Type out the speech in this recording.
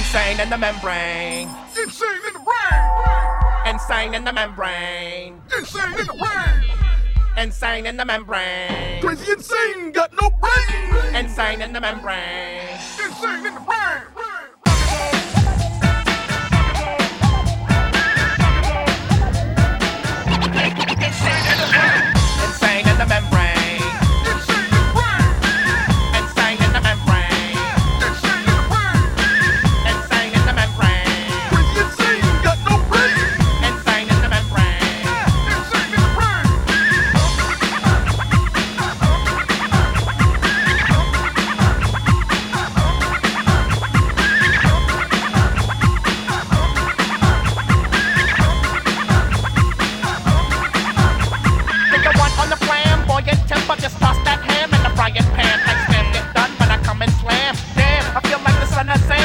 Insane in the membrane. Insane in the brain. Insane in the membrane. Insane in the brain. Insane in the membrane. Crazy insane, got no brain. Insane in the membrane. Insane in the brain.